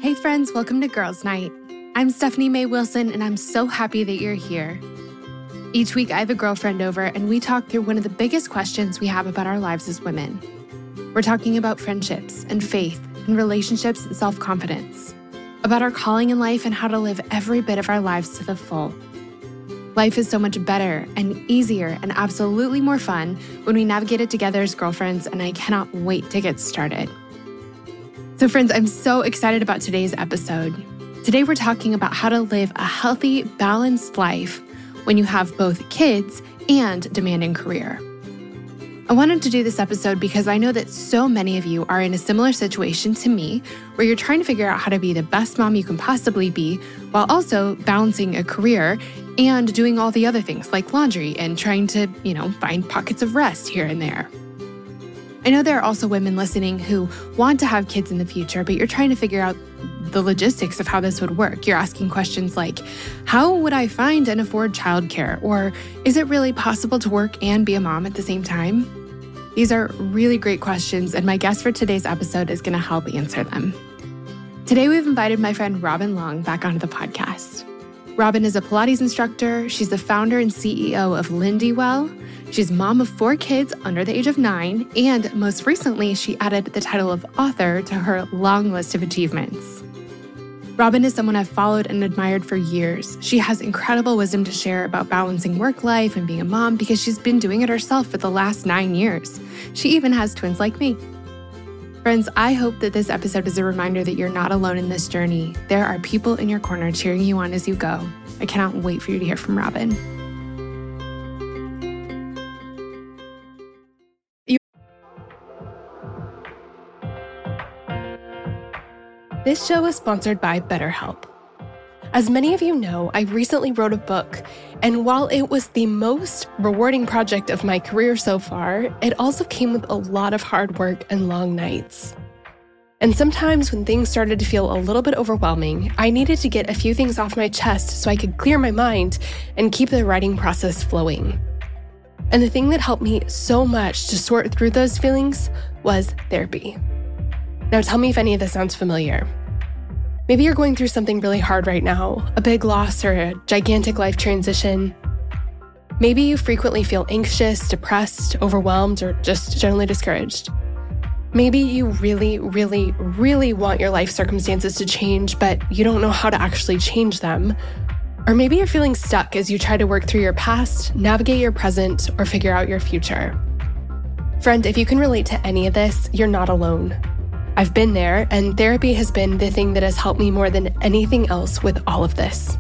Hey friends, welcome to Girls Night. I'm Stephanie Mae Wilson, and I'm so happy that you're here. Each week I have a girlfriend over, and we talk through one of the biggest questions we have about our lives as women. We're talking about friendships and faith and relationships and self-confidence, about our calling in life and how to live every bit of our lives to the full. Life is so much better and easier and absolutely more fun when we navigate it together as girlfriends, and I cannot wait to get started. So friends, I'm so excited about today's episode. Today we're talking about how to live a healthy, balanced life when you have both kids and a demanding career. I wanted to do this episode because I know that so many of you are in a similar situation to me, where you're trying to figure out how to be the best mom you can possibly be while also balancing a career and doing all the other things like laundry and trying to, find pockets of rest here and there. I know there are also women listening who want to have kids in the future, but you're trying to figure out the logistics of how this would work. You're asking questions like, how would I find and afford childcare? Or is it really possible to work and be a mom at the same time? These are really great questions, and my guest for today's episode is going to help answer them. Today, we've invited my friend Robin Long back onto the podcast. Robin is a Pilates instructor. She's the founder and CEO of Lindywell. She's mom of 4 kids under the age of 9, and most recently, she added the title of author to her long list of achievements. Robin is someone I've followed and admired for years. She has incredible wisdom to share about balancing work life and being a mom because she's been doing it herself for the last 9 years. She even has twins like me. Friends, I hope that this episode is a reminder that you're not alone in this journey. There are people in your corner cheering you on as you go. I cannot wait for you to hear from Robin. This show is sponsored by BetterHelp. As many of you know, I recently wrote a book, and while it was the most rewarding project of my career so far, it also came with a lot of hard work and long nights. And sometimes when things started to feel a little bit overwhelming, I needed to get a few things off my chest so I could clear my mind and keep the writing process flowing. And the thing that helped me so much to sort through those feelings was therapy. Now tell me if any of this sounds familiar. Maybe you're going through something really hard right now, a big loss or a gigantic life transition. Maybe you frequently feel anxious, depressed, overwhelmed, or just generally discouraged. Maybe you really, really, really want your life circumstances to change, but you don't know how to actually change them. Or maybe you're feeling stuck as you try to work through your past, navigate your present, or figure out your future. Friend, if you can relate to any of this, you're not alone. I've been there, and therapy has been the thing that has helped me more than anything else with all of this.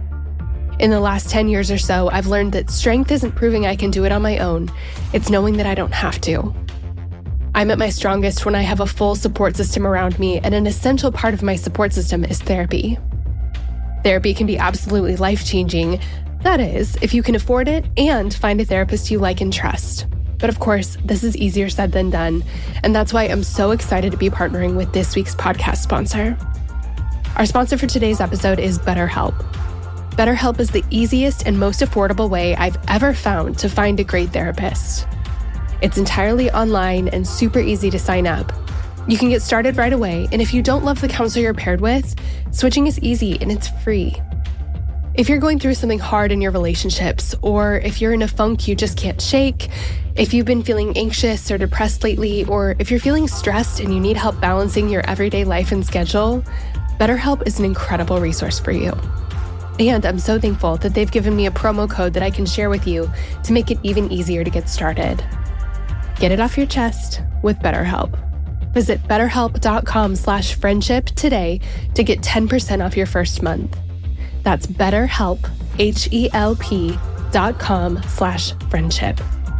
In the last 10 years or so, I've learned that strength isn't proving I can do it on my own. It's knowing that I don't have to. I'm at my strongest when I have a full support system around me, and an essential part of my support system is therapy. Therapy can be absolutely life-changing. That is, if you can afford it and find a therapist you like and trust. But of course, this is easier said than done, and that's why I'm so excited to be partnering with this week's podcast sponsor. Our sponsor for today's episode is BetterHelp. BetterHelp is the easiest and most affordable way I've ever found to find a great therapist. It's entirely online and super easy to sign up. You can get started right away, and if you don't love the counselor you're paired with, switching is easy and it's free. If you're going through something hard in your relationships, or if you're in a funk you just can't shake, if you've been feeling anxious or depressed lately, or if you're feeling stressed and you need help balancing your everyday life and schedule, BetterHelp is an incredible resource for you. And I'm so thankful that they've given me a promo code that I can share with you to make it even easier to get started. Get it off your chest with BetterHelp. Visit betterhelp.com/friendship today to get 10% off your first month. That's BetterHelp, HELP.com/friendship.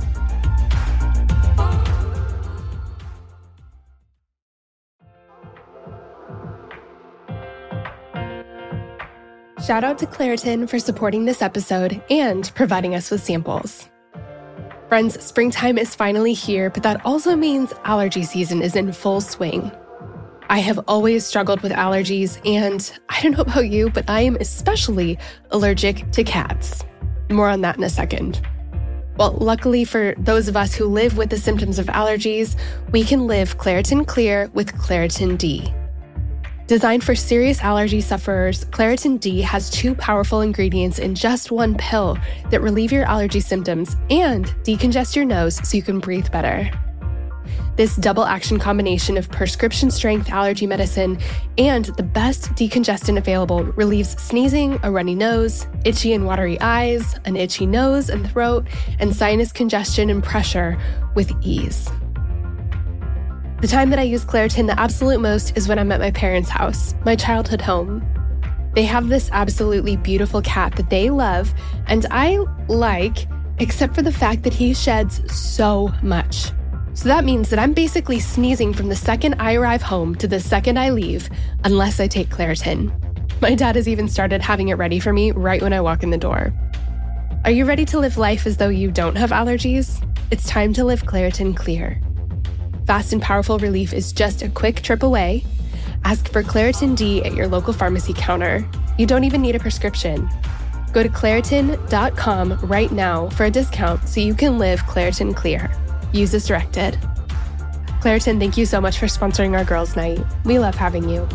Shout out to Claritin for supporting this episode and providing us with samples. Friends, springtime is finally here, but that also means allergy season is in full swing. I have always struggled with allergies, and I don't know about you, but I am especially allergic to cats. More on that in a second. Well, luckily for those of us who live with the symptoms of allergies, we can live Claritin Clear with Claritin D. Designed for serious allergy sufferers, Claritin D has 2 powerful ingredients in just one pill that relieve your allergy symptoms and decongest your nose so you can breathe better. This double action combination of prescription strength allergy medicine and the best decongestant available relieves sneezing, a runny nose, itchy and watery eyes, an itchy nose and throat, and sinus congestion and pressure with ease. The time that I use Claritin the absolute most is when I'm at my parents' house, my childhood home. They have this absolutely beautiful cat that they love, and I like, except for the fact that he sheds so much. So that means that I'm basically sneezing from the second I arrive home to the second I leave, unless I take Claritin. My dad has even started having it ready for me right when I walk in the door. Are you ready to live life as though you don't have allergies? It's time to live Claritin Clear. Fast and powerful relief is just a quick trip away. Ask for Claritin D at your local pharmacy counter. You don't even need a prescription. Go to Claritin.com right now for a discount so you can live Claritin Clear. Use as directed. Claritin, thank you so much for sponsoring our girls' night. We love having you.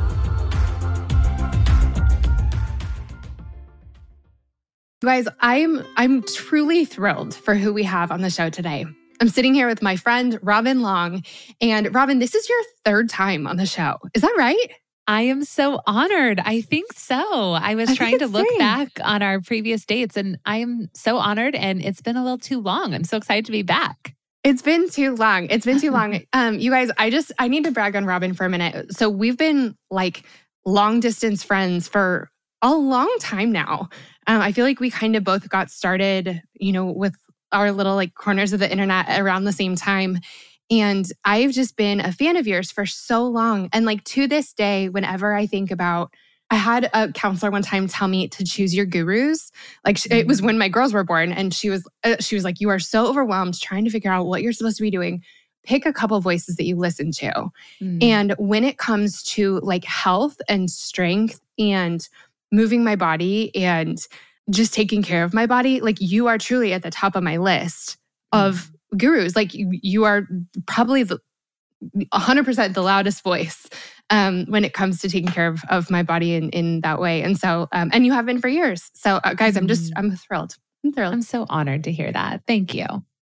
You guys, I'm truly thrilled for who we have on the show today. I'm sitting here with my friend, Robin Long. And Robin, this is your 3rd time on the show. Is that right? I am so honored. I think so. I was trying to look back on our previous dates and I am so honored, and it's been a little too long. I'm so excited to be back. It's been too long. You guys, I need to brag on Robin for a minute. So we've been like long distance friends for a long time now. I feel like we kind of both got started, with our little like corners of the internet around the same time. And I've just been a fan of yours for so long. And like to this day, whenever I think about, I had a counselor one time tell me to choose your gurus. Like it was when my girls were born, and she was like, "You are so overwhelmed trying to figure out what you're supposed to be doing. Pick a couple voices that you listen to." And when it comes to like health and strength and moving my body and just taking care of my body, like you are truly at the top of my list of gurus. Like you are probably 100% the loudest voice when it comes to taking care of my body in that way. And so, and you have been for years. So guys, I'm thrilled. I'm so honored to hear that. Thank you.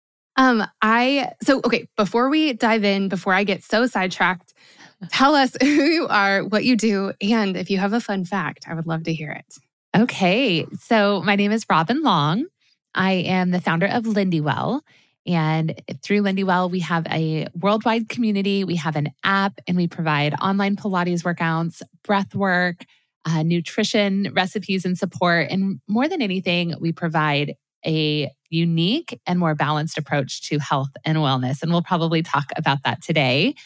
Okay, before we dive in, before I get so sidetracked, tell us who you are, what you do, and if you have a fun fact, I would love to hear it. Okay. So my name is Robin Long. I am the founder of Lindywell. And through Lindywell, we have a worldwide community. We have an app, and we provide online Pilates workouts, breath work, nutrition, recipes, and support. And more than anything, we provide a unique and more balanced approach to health and wellness. And we'll probably talk about that today.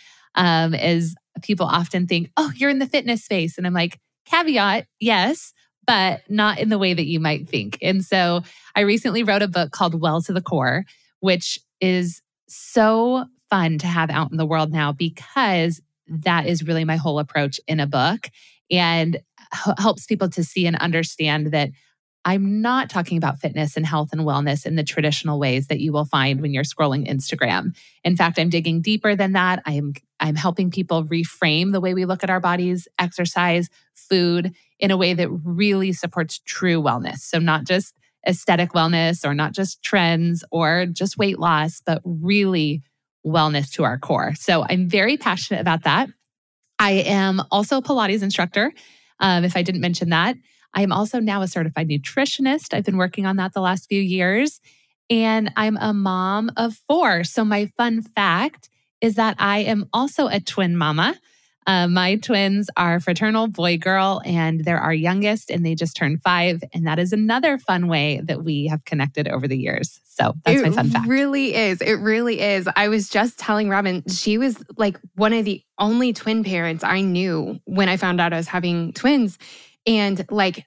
As people often think, "Oh, you're in the fitness space." And I'm like, caveat, yes, but not in the way that you might think. And so I recently wrote a book called Well to the Core, which is so fun to have out in the world now, because that is really my whole approach in a book, and helps people to see and understand that I'm not talking about fitness and health and wellness in the traditional ways that you will find when you're scrolling Instagram. In fact, I'm digging deeper than that. I'm helping people reframe the way we look at our bodies, exercise, food, in a way that really supports true wellness. So not just aesthetic wellness or not just trends or just weight loss, but really wellness to our core. So I'm very passionate about that. I am also a Pilates instructor, if I didn't mention that. I am also now a certified nutritionist. I've been working on that the last few years. And I'm a mom of 4. So my fun fact is that I am also a twin mama. My twins are fraternal boy-girl, and they're our youngest, and they just turned 5. And that is another fun way that we have connected over the years. So that's my fun fact. It really is. It really is. I was just telling Robin, she was like one of the only twin parents I knew when I found out I was having twins. And like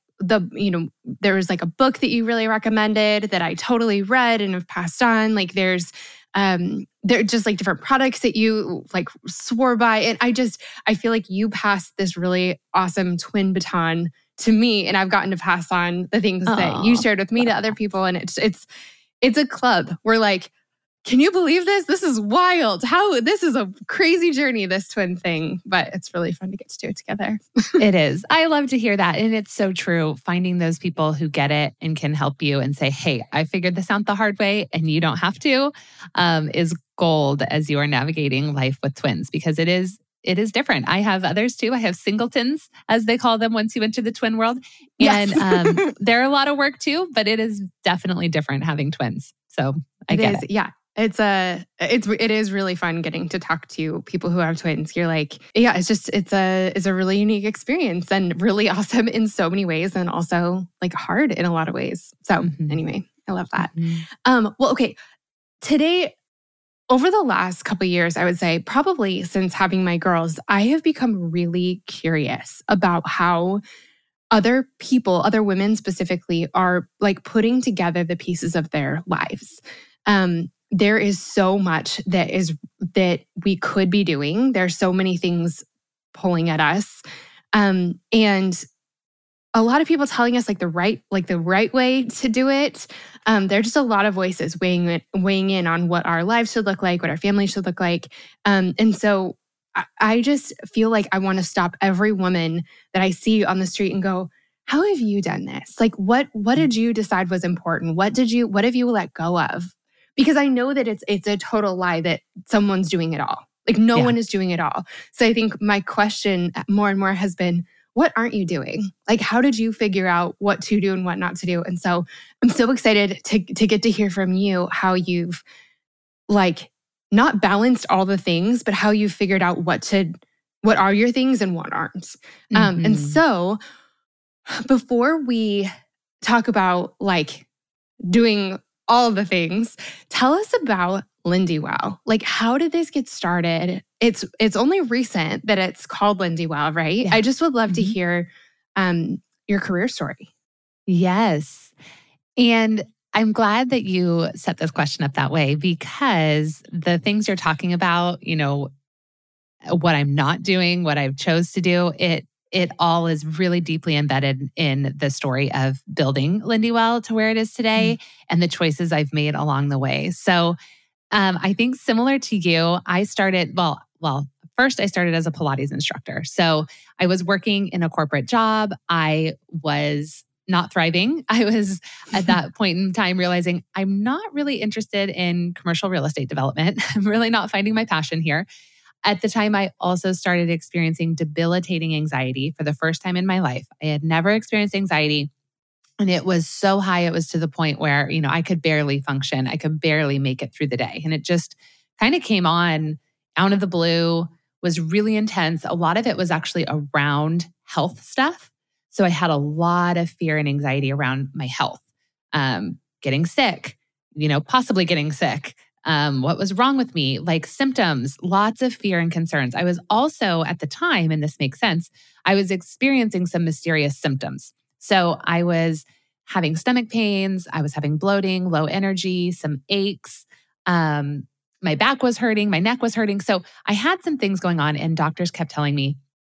there was like a book that you really recommended that I totally read and have passed on. Like there are just like different products that you like swore by. And I feel like you passed this really awesome twin baton to me, and I've gotten to pass on the things that you shared with me to other people. And it's a club. We're like can you believe this? This is wild. This is a crazy journey, this twin thing, but it's really fun to get to do it together. It is. I love to hear that. And it's so true. Finding those people who get it and can help you and say, hey, I figured this out the hard way and you don't have to, is gold as you are navigating life with twins, because it is different. I have others too. I have singletons, as they call them once you enter the twin world. Yes. And they're a lot of work too, but it is definitely different having twins. So I get it. Yeah. It is really fun getting to talk to people who have twins. You're like, yeah, it's a really unique experience and really awesome in so many ways, and also like hard in a lot of ways. So anyway, I love that. Well, okay. Today, over the last couple of years, I would say probably since having my girls, I have become really curious about how other people, other women specifically, are like putting together the pieces of their lives. There is so much that we could be doing. There's so many things pulling at us. And a lot of people telling us the right way to do it. There are just a lot of voices weighing in on what our lives should look like, what our family should look like. And so I just feel like I want to stop every woman that I see on the street and go, how have you done this? Like, what did you decide was important? What have you let go of? Because I know that it's a total lie that someone's doing it all. Like no one is doing it all. So I think my question more and more has been, what aren't you doing? Like, how did you figure out what to do and what not to do? And so I'm so excited to get to hear from you how you've not balanced all the things, but how you figured out what are your things and what aren't. And so before we talk about doing all the things, tell us about Lindywell. Like, how did this get started? It's only recent that it's called Lindywell, right? Yeah. I just would love to hear your career story. Yes. And I'm glad that you set this question up that way, because the things you're talking about, what I'm not doing, what I've chose to do, it all is really deeply embedded in the story of building Lindywell to where it is today and the choices I've made along the way. So I think similar to you, I started, first I started as a Pilates instructor. So I was working in a corporate job. I was not thriving. I was at that point in time realizing I'm not really interested in commercial real estate development. I'm really not finding my passion here. At the time, I also started experiencing debilitating anxiety for the first time in my life. I had never experienced anxiety, and it was so high, it was to the point where, I could barely function. I could barely make it through the day. And it just kind of came on out of the blue, was really intense. A lot of it was actually around health stuff. So I had a lot of fear and anxiety around my health, getting sick, possibly getting sick. What was wrong with me, symptoms, lots of fear and concerns. I was also at the time, and this makes sense, I was experiencing some mysterious symptoms. So I was having stomach pains, I was having bloating, low energy, some aches. My back was hurting, my neck was hurting. So I had some things going on, and doctors kept telling me,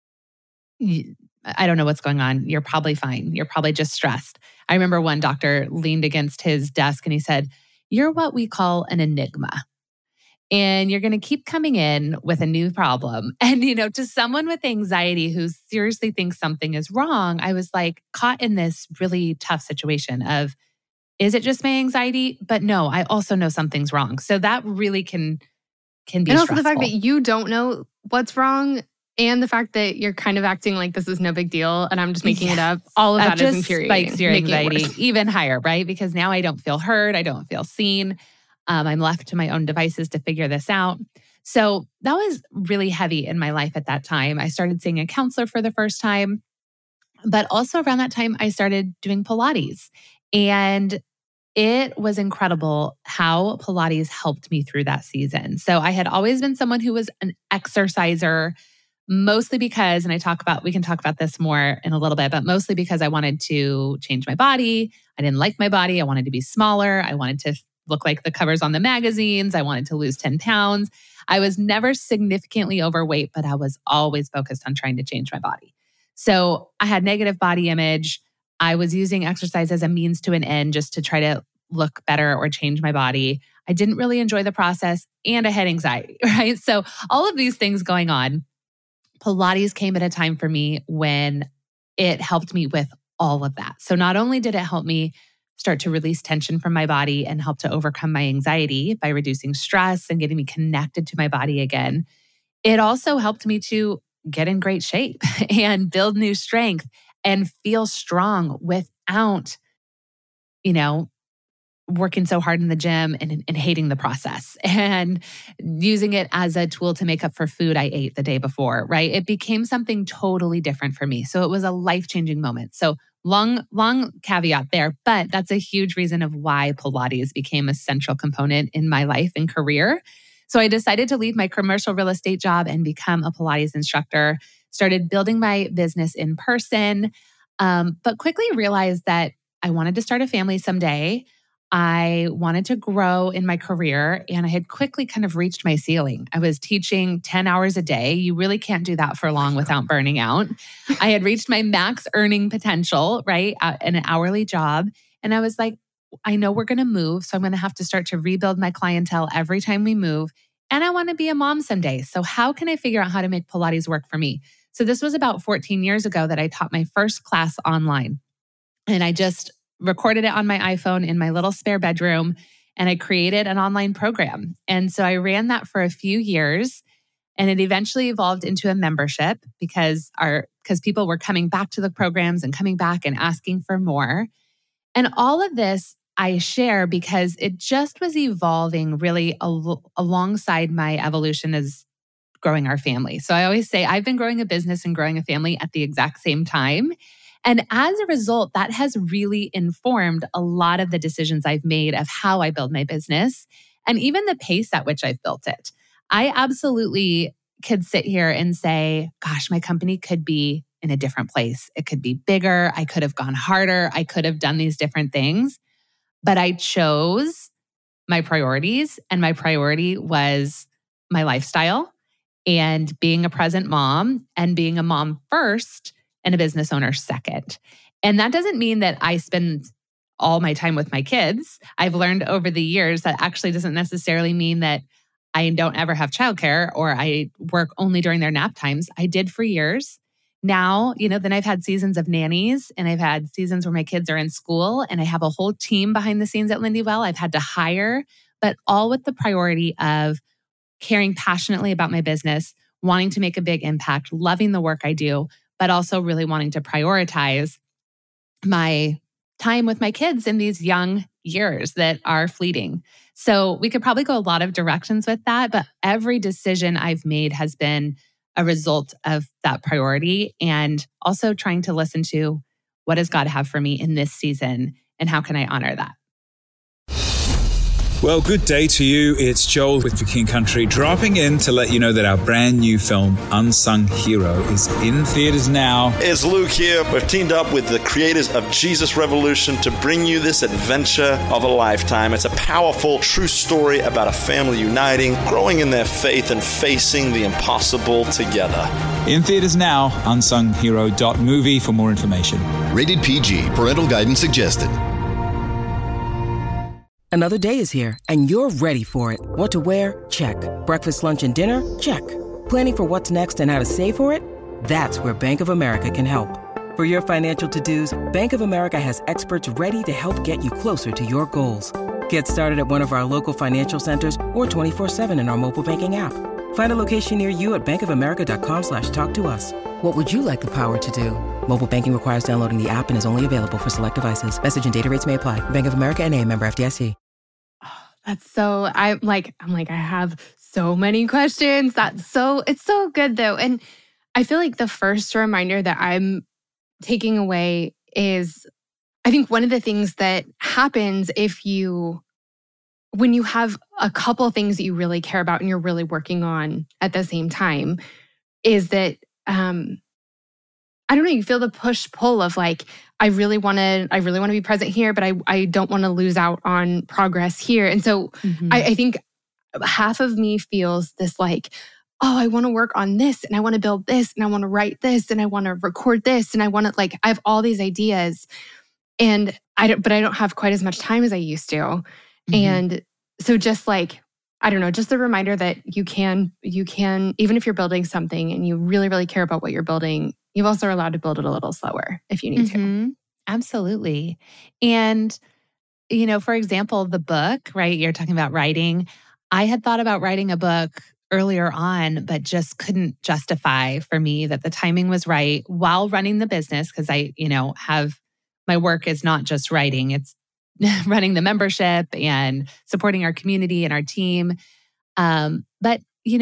I don't know what's going on. You're probably fine. You're probably just stressed. I remember one doctor leaned against his desk and he said, "You're what we call an enigma. And you're going to keep coming in with a new problem." And, to someone with anxiety who seriously thinks something is wrong, I was caught in this really tough situation of, is it just my anxiety? But no, I also know something's wrong. So that really can be and also stressful. The fact that you don't know what's wrong, and the fact that you're kind of acting like this is no big deal and I'm just making it up. All of that is infuriating. Spikes your anxiety even higher, right? Because now I don't feel heard. I don't feel seen. I'm left to my own devices to figure this out. So that was really heavy in my life at that time. I started seeing a counselor for the first time. But also around that time, I started doing Pilates. And it was incredible how Pilates helped me through that season. So I had always been someone who was an exerciser, mostly because, and we can talk about this more in a little bit, but mostly because I wanted to change my body. I didn't like my body. I wanted to be smaller. I wanted to look like the covers on the magazines. I wanted to lose 10 pounds. I was never significantly overweight, but I was always focused on trying to change my body. So I had negative body image. I was using exercise as a means to an end just to try to look better or change my body. I didn't really enjoy the process, and I had anxiety, right? So all of these things going on, Pilates came at a time for me when it helped me with all of that. So not only did it help me start to release tension from my body and help to overcome my anxiety by reducing stress and getting me connected to my body again, it also helped me to get in great shape and build new strength and feel strong without, working so hard in the gym and hating the process and using it as a tool to make up for food I ate the day before, right? It became something totally different for me. So it was a life-changing moment. So long caveat there, but that's a huge reason of why Pilates became a central component in my life and career. So I decided to leave my commercial real estate job and become a Pilates instructor, started building my business in person, but quickly realized that I wanted to start a family someday. I wanted to grow in my career, and I had quickly kind of reached my ceiling. I was teaching 10 hours a day. You really can't do that for long without burning out. I had reached my max earning potential, right, in an hourly job. And I was like, I know we're going to move, so I'm going to have to start to rebuild my clientele every time we move. And I want to be a mom someday. So how can I figure out how to make Pilates work for me? So this was about 14 years ago that I taught my first class online. And I just recorded it on my iPhone in my little spare bedroom, and I created an online program. And so I ran that for a few years, and it eventually evolved into a membership because people were coming back to the programs and coming back and asking for more. And all of this I share because it just was evolving really alongside my evolution as growing our family. So I always say I've been growing a business and growing a family at the exact same time. And as a result, that has really informed a lot of the decisions I've made of how I build my business and even the pace at which I've built it. I absolutely could sit here and say, gosh, my company could be in a different place. It could be bigger. I could have gone harder. I could have done these different things. But I chose my priorities, and my priority was my lifestyle and being a present mom and being a mom first and a business owner second. And that doesn't mean that I spend all my time with my kids. I've learned over the years that actually doesn't necessarily mean that I don't ever have childcare or I work only during their nap times. I did for years. Now, then I've had seasons of nannies, and I've had seasons where my kids are in school, and I have a whole team behind the scenes at Lindywell I've had to hire, but all with the priority of caring passionately about my business, wanting to make a big impact, loving the work I do, but also really wanting to prioritize my time with my kids in these young years that are fleeting. So we could probably go a lot of directions with that, but every decision I've made has been a result of that priority, and also trying to listen to what does God have for me in this season and how can I honor that? Well, good day to you. It's Joel with For King Country, dropping in to let you know that our brand new film, Unsung Hero, is in theaters now. It's Luke here. We've teamed up with the creators of Jesus Revolution to bring you this adventure of a lifetime. It's a powerful, true story about a family uniting, growing in their faith, and facing the impossible together. In theaters now, unsunghero.movie for more information. Rated PG. Parental guidance suggested. Another day is here, and you're ready for it. What to wear? Check. Breakfast, lunch, and dinner? Check. Planning for what's next and how to save for it? That's where Bank of America can help. For your financial to-dos, Bank of America has experts ready to help get you closer to your goals. Get started at one of our local financial centers or 24/7 in our mobile banking app. Find a location near you at bankofamerica.com/talktous. What would you like the power to do? Mobile banking requires downloading the app and is only available for select devices. Message and data rates may apply. Bank of America NA, member FDIC. That's so, I have so many questions. It's so good though. And I feel like the first reminder that I'm taking away is, I think one of the things that happens when you have a couple things that you really care about and you're really working on at the same time, is that, I don't know, you feel the push-pull of like, I really want to be present here, but I don't want to lose out on progress here. And so I think half of me feels this like, oh, I want to work on this, and I want to build this, and I want to write this, and I want to record this, and I want to I have all these ideas, and I don't have quite as much time as I used to. And So just like, I don't know, just a reminder that you can, even if you're building something and you really, really care about what you're building, you also are allowed to build it a little slower if you need to. Absolutely. And, for example, the book, right? You're talking about writing. I had thought about writing a book earlier on, but just couldn't justify for me that the timing was right while running the business. Cause I, have my work is not just writing, it's running the membership and supporting our community and our team. But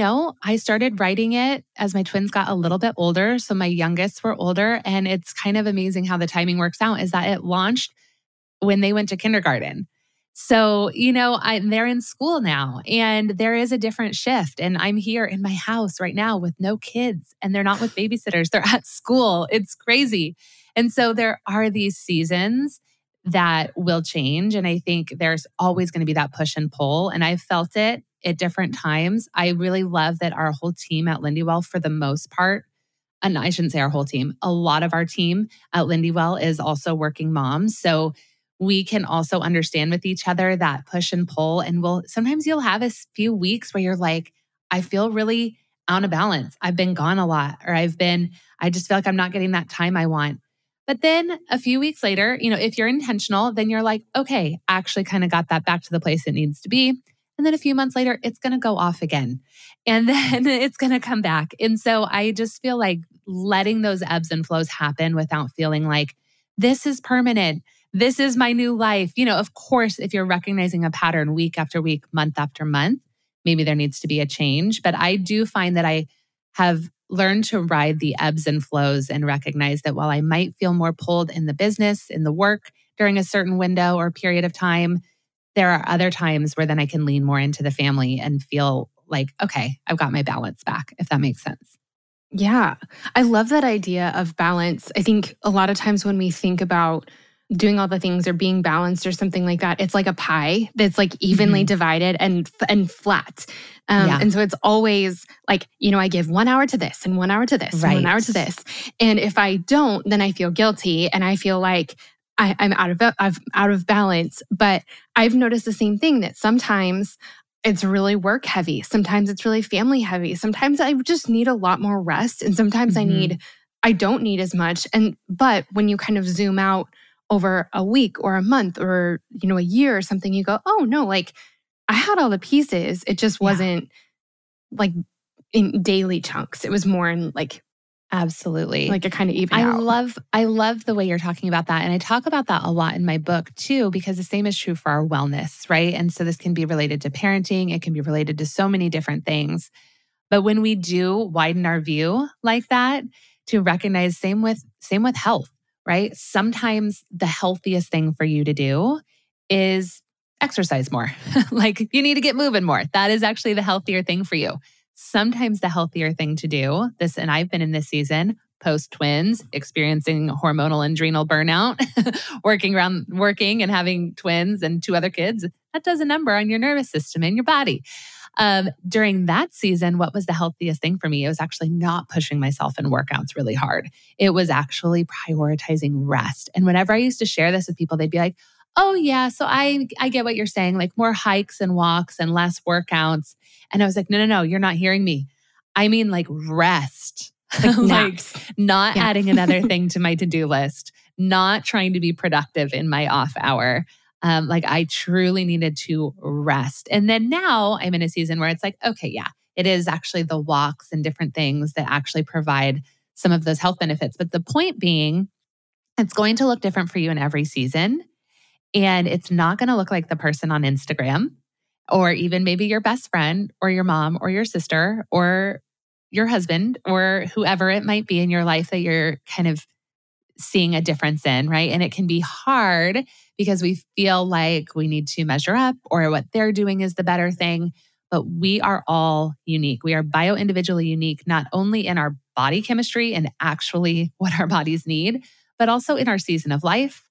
I started writing it as my twins got a little bit older. So my youngest were older. And it's kind of amazing how the timing works out is that it launched when they went to kindergarten. So, they're in school now and there is a different shift. And I'm here in my house right now with no kids and they're not with babysitters. They're at school. It's crazy. And so there are these seasons that will change. And I think there's always going to be that push and pull. And I've felt it at different times. I really love that our whole team at Lindywell, for the most part, and I shouldn't say our whole team, a lot of our team at Lindywell is also working moms. So we can also understand with each other that push and pull. And sometimes you'll have a few weeks where you're like, I feel really out of balance. I've been gone a lot, or I just feel like I'm not getting that time I want. But then a few weeks later, if you're intentional, then you're like, okay, I actually kind of got that back to the place it needs to be. And then a few months later, it's going to go off again. And then it's going to come back. And so I just feel like letting those ebbs and flows happen without feeling like this is permanent. This is my new life. Of course, if you're recognizing a pattern week after week, month after month, maybe there needs to be a change. But I do find that I have learned to ride the ebbs and flows and recognize that while I might feel more pulled in the business, in the work during a certain window or period of time, there are other times where then I can lean more into the family and feel like, okay, I've got my balance back, if that makes sense. Yeah. I love that idea of balance. I think a lot of times when we think about doing all the things or being balanced or something like that, it's like a pie that's like evenly divided and flat. And so it's always like, I give 1 hour to this and 1 hour to this and 1 hour to this. And if I don't, then I feel guilty and I feel like I'm out of balance. But I've noticed the same thing, that sometimes it's really work heavy. Sometimes it's really family heavy. Sometimes I just need a lot more rest. And sometimes I don't need as much. But when you kind of zoom out over a week or a month or, a year or something, you go, oh no, like I had all the pieces. It just wasn't like in daily chunks. It was more in like, absolutely, like a kind of even out. I love the way you're talking about that. And I talk about that a lot in my book too, because the same is true for our wellness, right? And so this can be related to parenting. It can be related to so many different things. But when we do widen our view like that, to recognize same with health, right? Sometimes the healthiest thing for you to do is exercise more. Like you need to get moving more. That is actually the healthier thing for you. Sometimes the healthier thing to do, and I've been in this season, post-twins, experiencing hormonal and adrenal burnout, working and having twins and 2 other kids, that does a number on your nervous system and your body. During that season, what was the healthiest thing for me? It was actually not pushing myself in workouts really hard. It was actually prioritizing rest. And whenever I used to share this with people, they'd be like, oh yeah, so I get what you're saying, like more hikes and walks and less workouts. And I was like, no, you're not hearing me. I mean like rest, like not adding another thing to my to-do list, not trying to be productive in my off hour. Like I truly needed to rest. And then now I'm in a season where it's like, okay, yeah, it is actually the walks and different things that actually provide some of those health benefits. But the point being, it's going to look different for you in every season. And it's not going to look like the person on Instagram, or even maybe your best friend or your mom or your sister or your husband or whoever it might be in your life that you're kind of seeing a difference in, right? And it can be hard because we feel like we need to measure up or what they're doing is the better thing. But we are all unique. We are bio-individually unique, not only in our body chemistry and actually what our bodies need, but also in our season of life,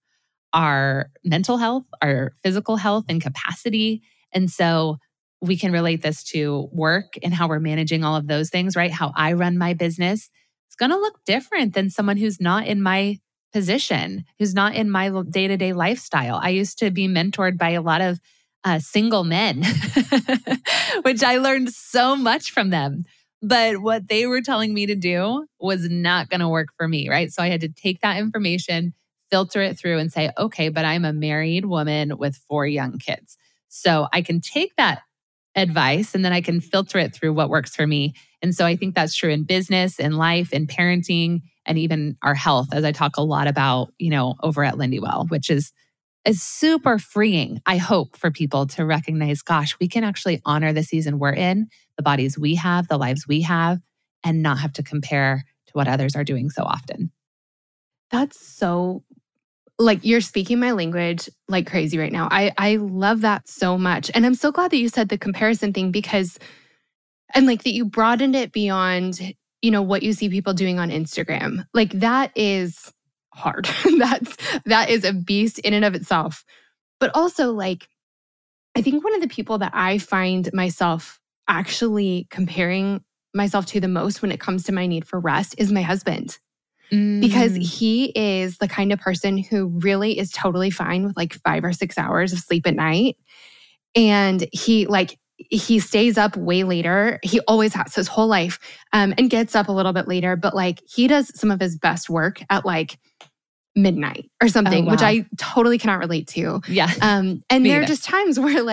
our mental health, our physical health and capacity. And so we can relate this to work and how we're managing all of those things, right? How I run my business. It's going to look different than someone who's not in my position, who's not in my day-to-day lifestyle. I used to be mentored by a lot of single men, which I learned so much from them. But what they were telling me to do was not going to work for me, right? So I had to take that information, filter it through and say, okay, but I'm a married woman with 4 young kids. So I can take that advice and then I can filter it through what works for me. And so I think that's true in business, in life, in parenting, and even our health, as I talk a lot about, over at Lindywell, which is super freeing, I hope, for people to recognize, gosh, we can actually honor the season we're in, the bodies we have, the lives we have, and not have to compare to what others are doing so often. That's so, you're speaking my language like crazy right now. I love that so much. And I'm so glad that you said the comparison thing because, and that you broadened it beyond, what you see people doing on Instagram. That is hard. that is a beast in and of itself. But also I think one of the people that I find myself actually comparing myself to the most when it comes to my need for rest is my husband. Because he is the kind of person who really is totally fine with 5 or 6 hours of sleep at night. And he stays up way later. He always has his whole life and gets up a little bit later. But he does some of his best work at midnight or something, which I totally cannot relate to. Yeah. And there are just times where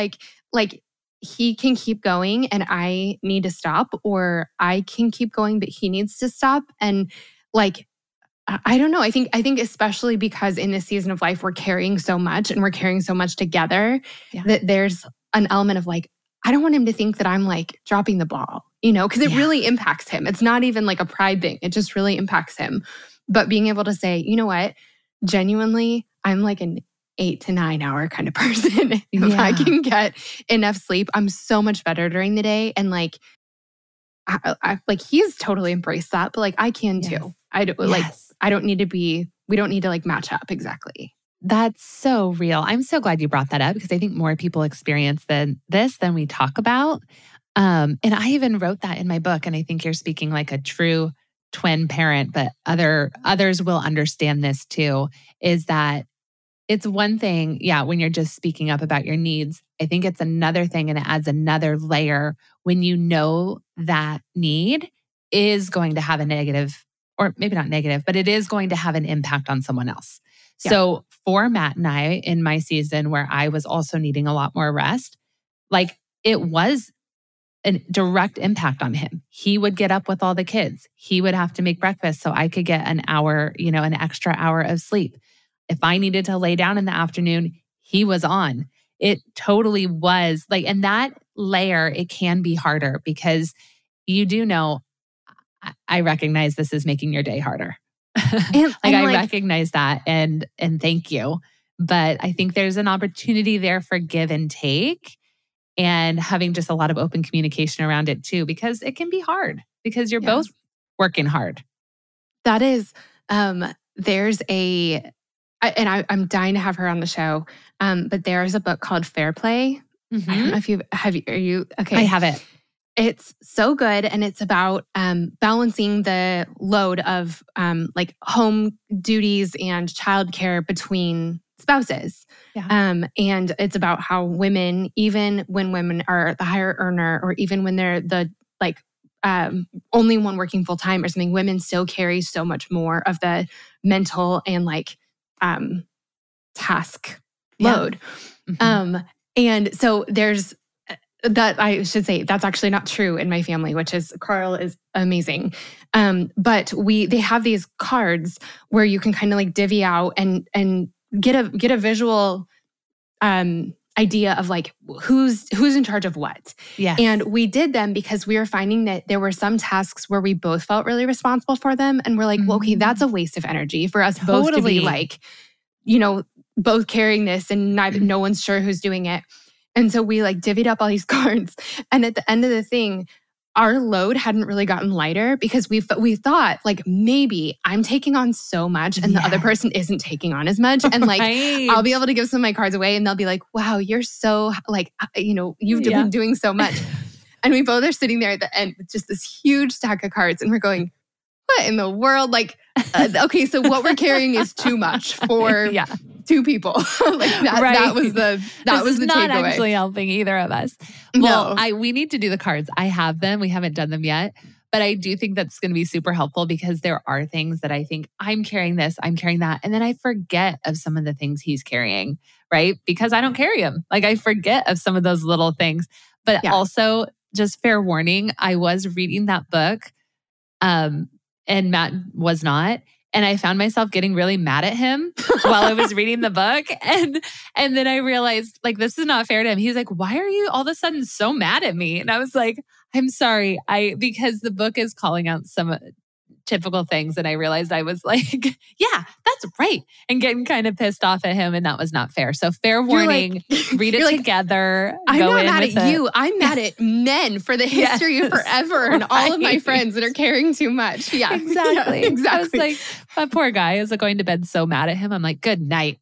he can keep going and I need to stop, or I can keep going, but he needs to stop. And I don't know. I think especially because in this season of life, we're carrying so much and we're carrying so much together that there's an element of I don't want him to think that I'm dropping the ball, because it really impacts him. It's not even a pride thing. It just really impacts him. But being able to say, you know what, genuinely, I'm an 8 to 9 hour kind of person. If I can get enough sleep, I'm so much better during the day. And he's totally embraced that, but I can too. I don't I don't need to be, we don't need to match up exactly. That's so real. I'm so glad you brought that up because I think more people experience than we talk about. And I even wrote that in my book. And I think you're speaking like a true twin parent, but others will understand this too, is that it's one thing, when you're just speaking up about your needs. I think it's another thing, and it adds another layer when you know that need is going to have a negative, or maybe not negative, but it is going to have an impact on someone else. Yeah. So for Matt and I, in my season where I was also needing a lot more rest, it was a direct impact on him. He would get up with all the kids. He would have to make breakfast so I could get an hour, an extra hour of sleep. If I needed to lay down in the afternoon, he was on. It totally was and that layer, it can be harder because you do know, I recognize this is making your day harder. And I recognize that and thank you. But I think there's an opportunity there for give and take and having just a lot of open communication around it too, because it can be hard because you're both working hard. That is, there's I'm dying to have her on the show. But there's a book called Fair Play. Mm-hmm. I don't know if are you okay? I have it. It's so good. And it's about balancing the load of home duties and childcare between spouses. Yeah. And it's about how women, even when women are the higher earner, or even when they're the only one working full time or something, women still carry so much more of the mental and task load. Mm-hmm. And so there's that, I should say, that's actually not true in my family, which is Carl is amazing. But they have these cards where you can kind of divvy out and get a visual idea of who's in charge of what. Yes. And we did them because we were finding that there were some tasks where we both felt really responsible for them. And we're like, well, okay, that's a waste of energy for us both to be both carrying this and no one's sure who's doing it. And so we divvied up all these cards. And at the end of the thing, our load hadn't really gotten lighter because we thought maybe I'm taking on so much and the other person isn't taking on as much. And I'll be able to give some of my cards away and they'll be like, wow, you're so you've been doing so much. And we both are sitting there at the end with just this huge stack of cards and we're going, what in the world? Okay, so what we're carrying is too much for 2 people. Like that was the not takeaway. Actually helping either of us. No. Well, we need to do the cards. I have them. We haven't done them yet. But I do think that's going to be super helpful because there are things that I think I'm carrying this, I'm carrying that. And then I forget of some of the things he's carrying, right? Because I don't carry them. Like I forget of some of those little things. But also, just fair warning, I was reading that book and Matt was not. And I found myself getting really mad at him while I was reading the book. And then I realized, like, this is not fair to him. He's like, why are you all of a sudden so mad at me? And I was like, I'm sorry. Because the book is calling out some typical things. And I realized I was like, yeah, that's right. And getting kind of pissed off at him. And that was not fair. So fair warning, read it together. I'm not mad at you. I'm mad at men for the history of forever and all of my friends that are caring too much. Yeah, exactly. Yeah, exactly. I was like, that poor guy is going to bed so mad at him. I'm like, good night.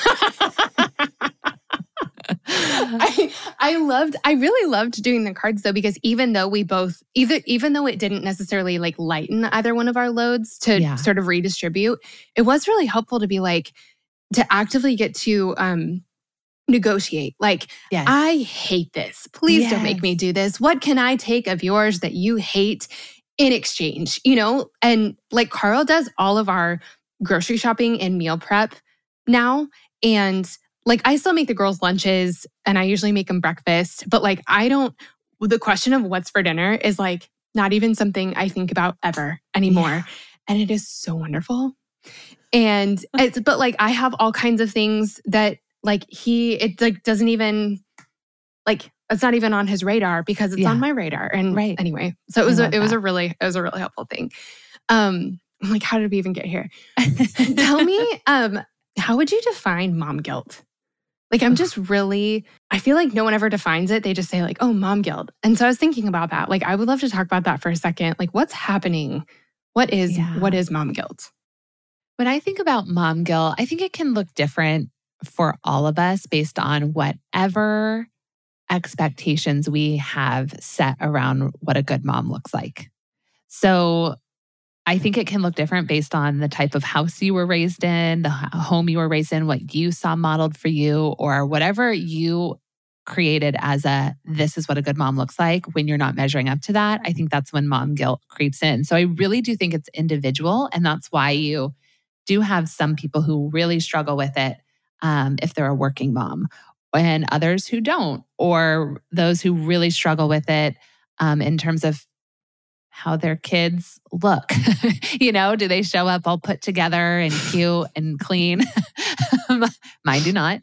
I really loved doing the cards though, because even though even though it didn't necessarily like lighten either one of our loads to sort of redistribute, it was really helpful to be like, to actively get to negotiate. Like, I hate this. Please don't make me do this. What can I take of yours that you hate in exchange? You know? And like Carl does all of our grocery shopping and meal prep now. And like, I still make the girls' lunches and I usually make them breakfast, but like, the question of what's for dinner is like not even something I think about ever anymore. Yeah. And it is so wonderful. And but like, I have all kinds of things that like it like doesn't even like, it's not even on his radar because it's on my radar. And anyway, so it was a really helpful thing. I'm like, how did we even get here? Tell me, how would you define mom guilt? Like, I feel like no one ever defines it. They just say like, oh, mom guilt. And so I was thinking about that. Like, I would love to talk about that for a second. Like, what's happening? What is mom guilt? When I think about mom guilt, I think it can look different for all of us based on whatever expectations we have set around what a good mom looks like. So I think it can look different based on the type of house you were raised in, the home you were raised in, what you saw modeled for you, or whatever you created as this is what a good mom looks like. When you're not measuring up to that, I think that's when mom guilt creeps in. So I really do think it's individual. And that's why you do have some people who really struggle with it if they're a working mom, and others who don't, or those who really struggle with it in terms of how their kids look. You know, do they show up all put together and cute and clean? Mine do not.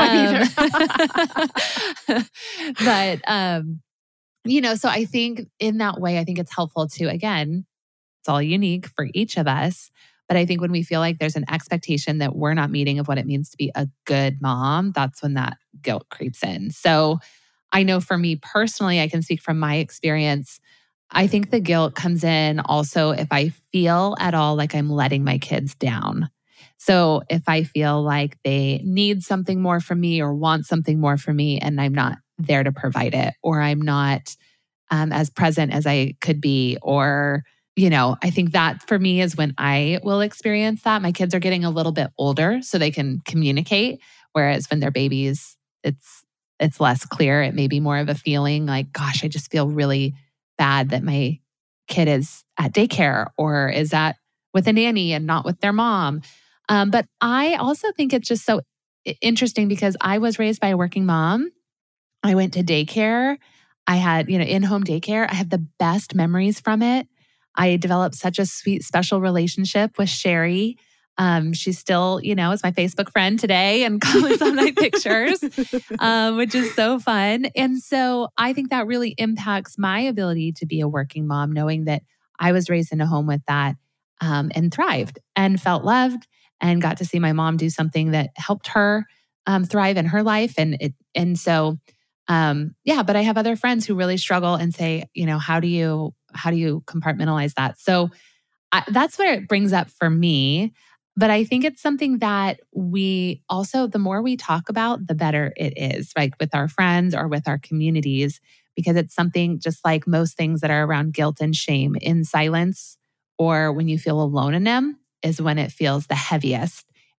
But, you know, so I think in that way, I think it's helpful to, again, it's all unique for each of us. But I think when we feel like there's an expectation that we're not meeting of what it means to be a good mom, that's when that guilt creeps in. So I know for me personally, I can speak from my experience. I think the guilt comes in also if I feel at all like I'm letting my kids down. So if I feel like they need something more from me or want something more from me and I'm not there to provide it, or I'm not as present as I could be, or, you know, I think that for me is when I will experience that. My kids are getting a little bit older so they can communicate, whereas when they're babies, it's less clear. It may be more of a feeling like, gosh, I just feel really bad that my kid is at daycare or is with a nanny and not with their mom. But I also think it's just so interesting because I was raised by a working mom. I went to daycare. I had, in-home daycare. I have the best memories from it. I developed such a sweet, special relationship with Sherry. She's still, is my Facebook friend today and comments on my pictures, which is so fun. And so I think that really impacts my ability to be a working mom, knowing that I was raised in a home with that and thrived and felt loved and got to see my mom do something that helped her thrive in her life. But I have other friends who really struggle and say, how do you compartmentalize that? So that's where it brings up for me. But I think it's something that we also, the more we talk about, the better it is, like with our friends or with our communities, because it's something just like most things that are around guilt and shame, in silence or when you feel alone in them is when it feels the heaviest.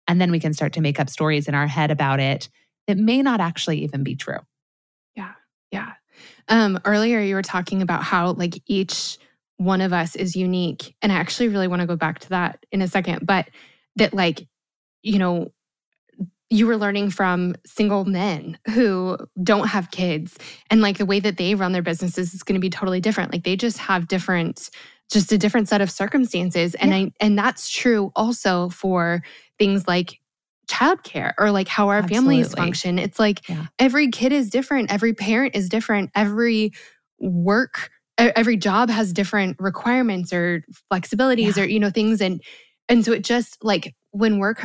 And then we can start to make up stories in our head about it that may not actually even be true. Yeah. Earlier you were talking about how like each one of us is unique. And I actually really want to go back to that in a second, but that like, you know, you were learning from single men who don't have kids, and like the way that they run their businesses is going to be totally different. Like they just have a different set of circumstances. And and that's true also for things like childcare or like how our families function. It's like every kid is different. Every parent is different. Every job has different requirements or flexibilities or, you know, things. And so it just like when we're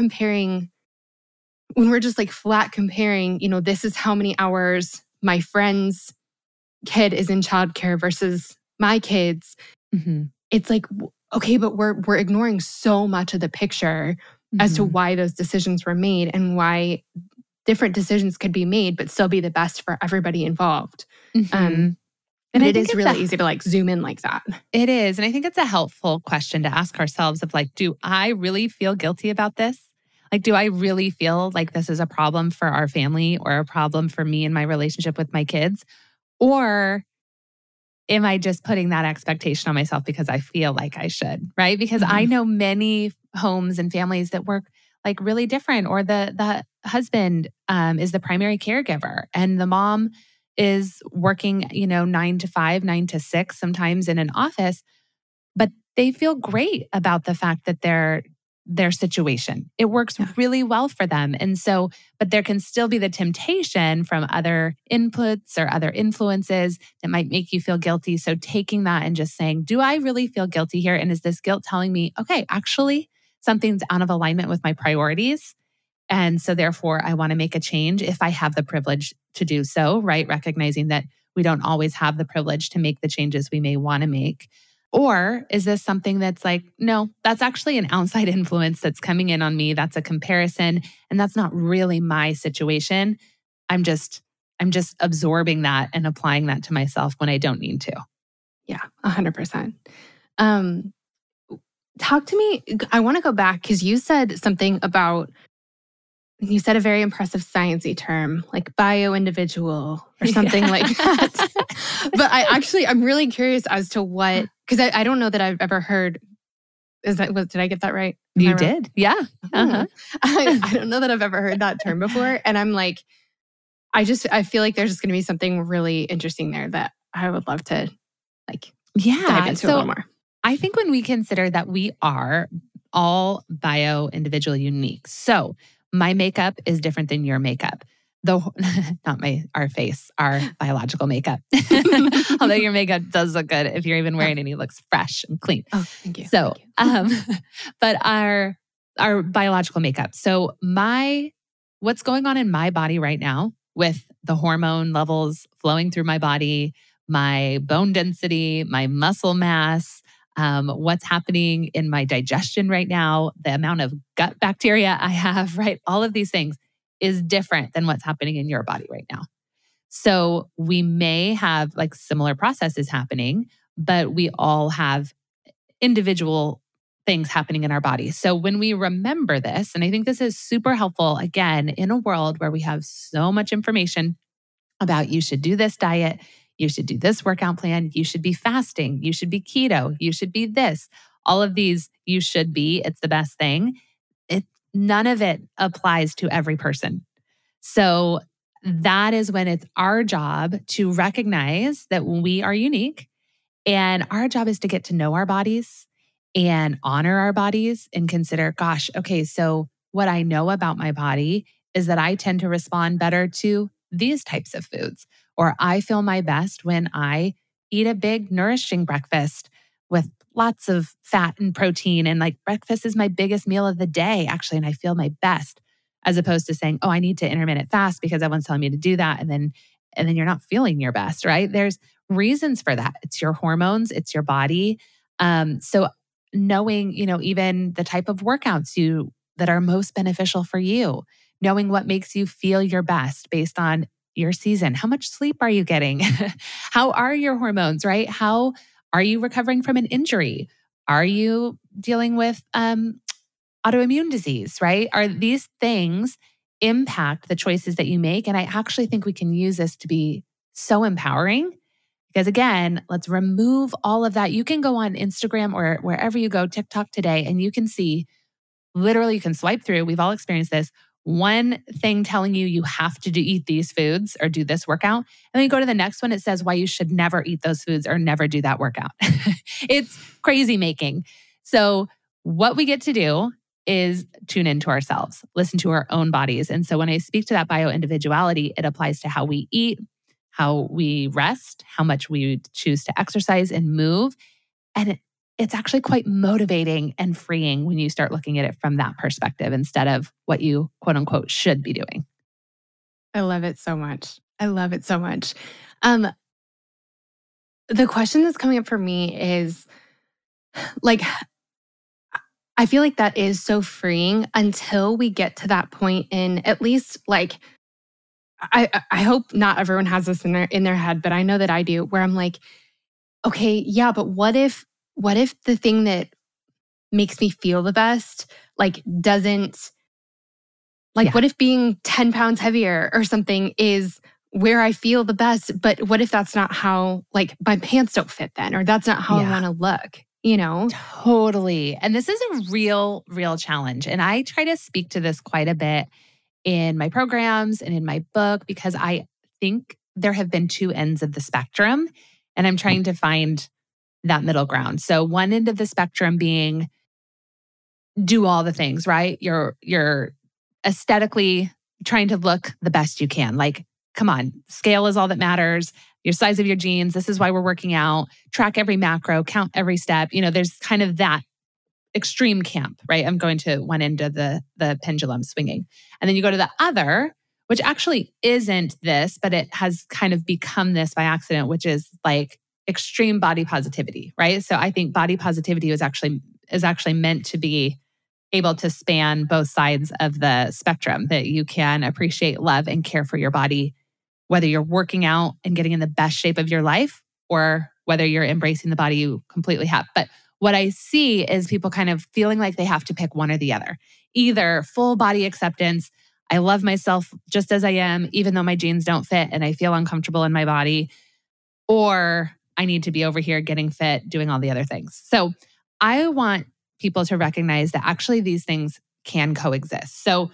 just like flat comparing, you know, this is how many hours my friend's kid is in childcare versus my kids. It's like, okay, but we're ignoring so much of the picture as to why those decisions were made and why different decisions could be made, but still be the best for everybody involved. And it is really easy to like zoom in like that. It is. And I think it's a helpful question to ask ourselves of like, do I really feel guilty about this? Like, do I really feel like this is a problem for our family or a problem for me and my relationship with my kids? Or am I just putting that expectation on myself because I feel like I should, right? Because I know many homes and families that work like really different, or the husband is the primary caregiver and the mom is working, 9 to 5, 9 to 6, sometimes in an office, but they feel great about the fact that their situation. It works really well for them. And so, but there can still be the temptation from other inputs or other influences that might make you feel guilty. So taking that and just saying, do I really feel guilty here? And is this guilt telling me, okay, actually something's out of alignment with my priorities? And so therefore I want to make a change if I have the privilege to do so, right? Recognizing that we don't always have the privilege to make the changes we may want to make. Or is this something that's like, no, that's actually an outside influence that's coming in on me. That's a comparison. And that's not really my situation. I'm just absorbing that and applying that to myself when I don't need to. Yeah, 100%. Talk to me. I want to go back because you said something about, you said a very impressive sciencey term, like bio-individual or something like that. But I'm really curious as to what, because I don't know that I've ever heard, did I get that right? You did. Yeah. I don't know that I've ever heard that term before. And I'm like, I feel like there's just going to be something really interesting there that I would love to dive into a little more. I think when we consider that we are all bio-individual unique. So my makeup is different than your makeup. Not our face, our biological makeup. Although your makeup does look good if you're even wearing it, and it looks fresh and clean. Oh, thank you. So, but our biological makeup. So what's going on in my body right now with the hormone levels flowing through my body, my bone density, my muscle mass, what's happening in my digestion right now, the amount of gut bacteria I have, right? All of these things is different than what's happening in your body right now. So we may have like similar processes happening, but we all have individual things happening in our body. So when we remember this, and I think this is super helpful, again, in a world where we have so much information about you should do this diet, you should do this workout plan, you should be fasting, you should be keto, you should be this. All of these, you should be, it's the best thing. None of it applies to every person. So that is when it's our job to recognize that we are unique, and our job is to get to know our bodies and honor our bodies and consider, gosh, okay, so what I know about my body is that I tend to respond better to these types of foods, or I feel my best when I eat a big nourishing breakfast with lots of fat and protein, and like breakfast is my biggest meal of the day, actually, and I feel my best, as opposed to saying, oh, I need to intermittent fast because everyone's telling me to do that, and then you're not feeling your best, right? There's reasons for that. It's your hormones, it's your body. So knowing, even the type of workouts that are most beneficial for you, knowing what makes you feel your best based on your season. How much sleep are you getting? How are your hormones, right? How are you recovering from an injury? Are you dealing with autoimmune disease, right? Are these things impact the choices that you make? And I actually think we can use this to be so empowering because again, let's remove all of that. You can go on Instagram or wherever you go, TikTok today, and you can see literally you can swipe through. We've all experienced this. One thing telling you have to eat these foods or do this workout. And then you go to the next one, it says why you should never eat those foods or never do that workout. It's crazy making. So what we get to do is tune into ourselves, listen to our own bodies. And so when I speak to that bio-individuality, it applies to how we eat, how we rest, how much we choose to exercise and move. And it's actually quite motivating and freeing when you start looking at it from that perspective instead of what you quote unquote should be doing. I love it so much. I love it so much. The question that's coming up for me is like, I feel like that is so freeing until we get to that point in at least like, I hope not everyone has this in their head, but I know that I do, where I'm like, okay, yeah, but what if the thing that makes me feel the best, like doesn't, like what if being 10 pounds heavier or something is where I feel the best, but what if that's not how, like my pants don't fit then, or that's not how I want to look, you know? Totally. And this is a real challenge. And I try to speak to this quite a bit in my programs and in my book, because I think there have been two ends of the spectrum and I'm trying to find that middle ground. So one end of the spectrum being do all the things, right? You're aesthetically trying to look the best you can. Like, come on, scale is all that matters. Your size of your jeans, this is why we're working out. Track every macro, count every step. You know, there's kind of that extreme camp, right? I'm going to one end of the pendulum swinging. And then you go to the other, which actually isn't this, but it has kind of become this by accident, which is like extreme body positivity, right? So I think body positivity is actually meant to be able to span both sides of the spectrum, that you can appreciate, love, and care for your body, whether you're working out and getting in the best shape of your life or whether you're embracing the body you completely have. But what I see is people kind of feeling like they have to pick one or the other. Either full body acceptance, I love myself just as I am, even though my jeans don't fit and I feel uncomfortable in my body, or I need to be over here getting fit, doing all the other things. So I want people to recognize that actually these things can coexist. So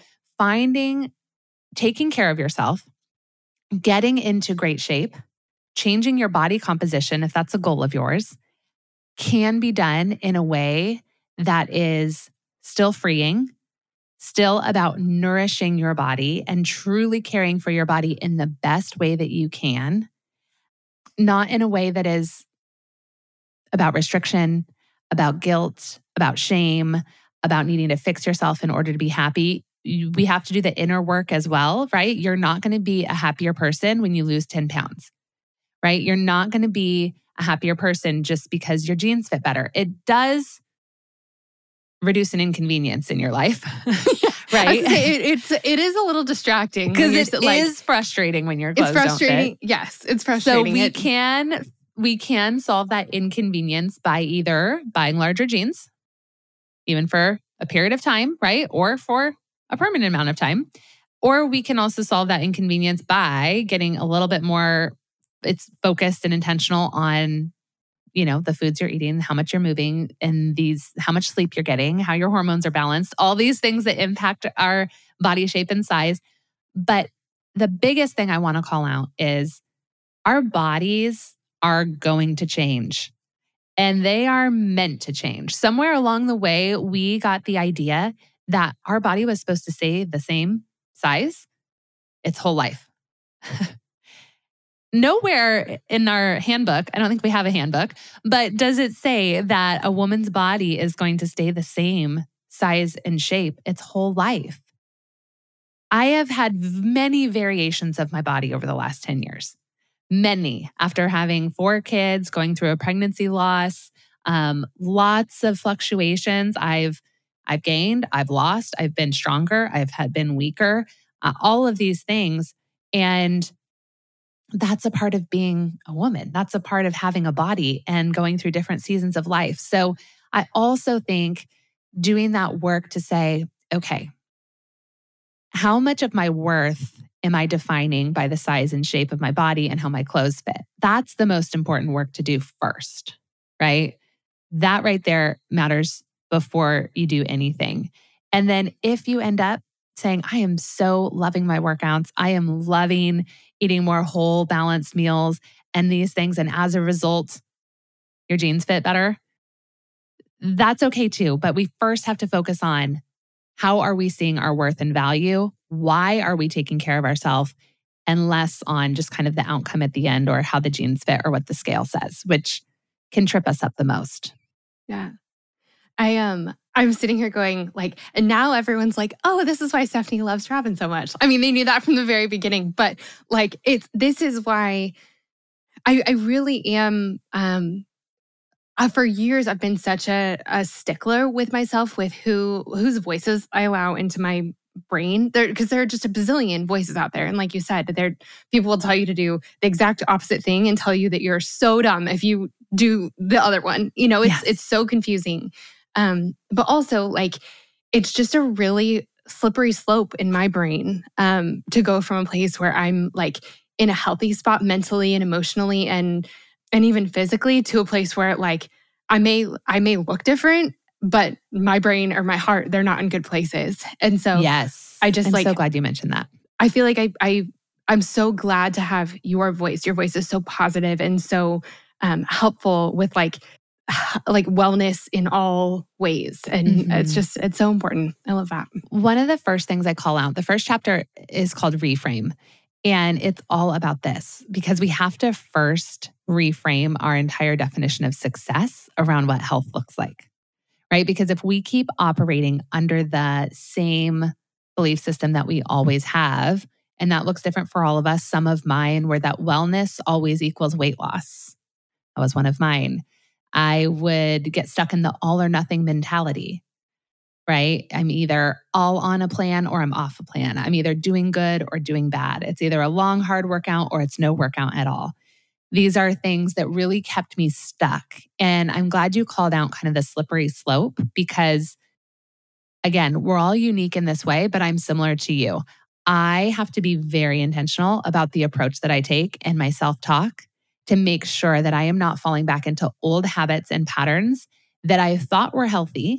taking care of yourself, getting into great shape, changing your body composition, if that's a goal of yours, can be done in a way that is still freeing, still about nourishing your body and truly caring for your body in the best way that you can, not in a way that is about restriction, about guilt, about shame, about needing to fix yourself in order to be happy. We have to do the inner work as well, right? You're not going to be a happier person when you lose 10 pounds, right? You're not going to be a happier person just because your jeans fit better. It does reduce an inconvenience in your life, right? It is a little distracting because it is frustrating when your clothes don't fit. Yes, it's frustrating. So we can solve that inconvenience by either buying larger jeans, even for a period of time, right? Or for a permanent amount of time. Or we can also solve that inconvenience by getting a little bit more, it's focused and intentional on, the foods you're eating, how much you're moving, and how much sleep you're getting, how your hormones are balanced, all these things that impact our body shape and size. But the biggest thing I want to call out is our bodies are going to change, and they are meant to change. Somewhere along the way, we got the idea that our body was supposed to stay the same size its whole life. Nowhere in our handbook, I don't think we have a handbook, but does it say that a woman's body is going to stay the same size and shape its whole life? I have had many variations of my body over the last 10 years. Many. After having 4 kids, going through a pregnancy loss, lots of fluctuations. I've gained, I've lost, I've been stronger, I've been weaker, all of these things. And that's a part of being a woman. That's a part of having a body and going through different seasons of life. So I also think doing that work to say, okay, how much of my worth am I defining by the size and shape of my body and how my clothes fit? That's the most important work to do first, right? That right there matters before you do anything. And then if you end up saying, I am so loving my workouts, I am loving eating more whole, balanced meals and these things, and as a result, your jeans fit better, that's okay too. But we first have to focus on how are we seeing our worth and value? Why are we taking care of ourselves? And less on just kind of the outcome at the end or how the jeans fit or what the scale says, which can trip us up the most. Yeah. I'm sitting here going like, and now everyone's like, oh, this is why Stephanie loves Robin so much. I mean, they knew that from the very beginning, but like this is why I really am, for years, I've been such a stickler with myself with whose voices I allow into my brain. Because there are just a bazillion voices out there. And like you said, people will tell you to do the exact opposite thing and tell you that you're so dumb if you do the other one. You know, it's so confusing. But also like, it's just a really slippery slope in my brain to go from a place where I'm like in a healthy spot mentally and emotionally and even physically to a place where like I may look different, but my brain or my heart, they're not in good places. And so yes, I'm so glad you mentioned that. I feel like I'm so glad to have your voice. Your voice is so positive and so helpful with like wellness in all ways. And it's so important. I love that. One of the first things I call out, the first chapter is called Reframe. And it's all about this because we have to first reframe our entire definition of success around what health looks like, right? Because if we keep operating under the same belief system that we always have, and that looks different for all of us, some of mine were that wellness always equals weight loss. That was one of mine. I would get stuck in the all or nothing mentality. Right? I'm either all on a plan or I'm off a plan. I'm either doing good or doing bad. It's either a long, hard workout or it's no workout at all. These are things that really kept me stuck. And I'm glad you called out kind of the slippery slope because, again, we're all unique in this way, but I'm similar to you. I have to be very intentional about the approach that I take and my self-talk to make sure that I am not falling back into old habits and patterns that I thought were healthy,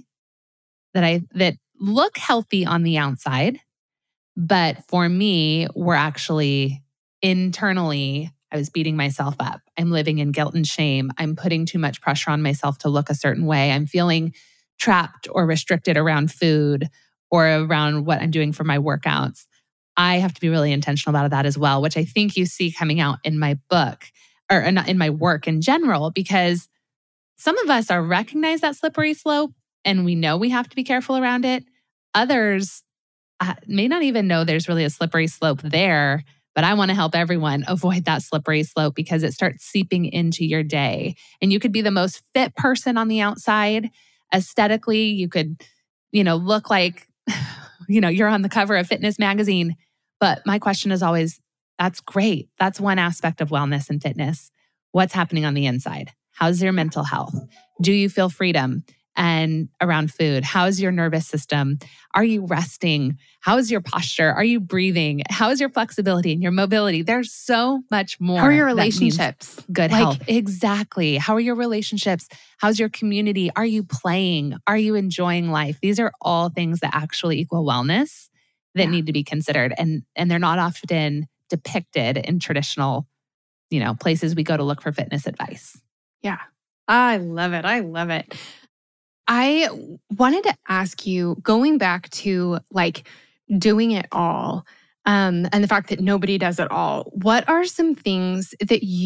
that look healthy on the outside, but for me, were actually internally, I was beating myself up. I'm living in guilt and shame. I'm putting too much pressure on myself to look a certain way. I'm feeling trapped or restricted around food or around what I'm doing for my workouts. I have to be really intentional about that as well, which I think you see coming out in my book or in my work in general, because some of us recognize that slippery slope and we know we have to be careful around it. Others may not even know there's really a slippery slope there, but I want to help everyone avoid that slippery slope because it starts seeping into your day. And you could be the most fit person on the outside. Aesthetically, you could, look like, you're on the cover of Fitness magazine. But my question is always, that's great. That's one aspect of wellness and fitness. What's happening on the inside? How's your mental health? Do you feel freedom and around food? How's your nervous system? Are you resting? How is your posture? Are you breathing? How is your flexibility and your mobility? There's so much more. How are your relationships? Good health. Exactly. How are your relationships? How's your community? Are you playing? Are you enjoying life? These are all things that actually equal wellness that need to be considered. And they're not often depicted in traditional, places we go to look for fitness advice. Yeah. I love it. I wanted to ask you, going back to doing it all, and the fact that nobody does it all, what are some things that you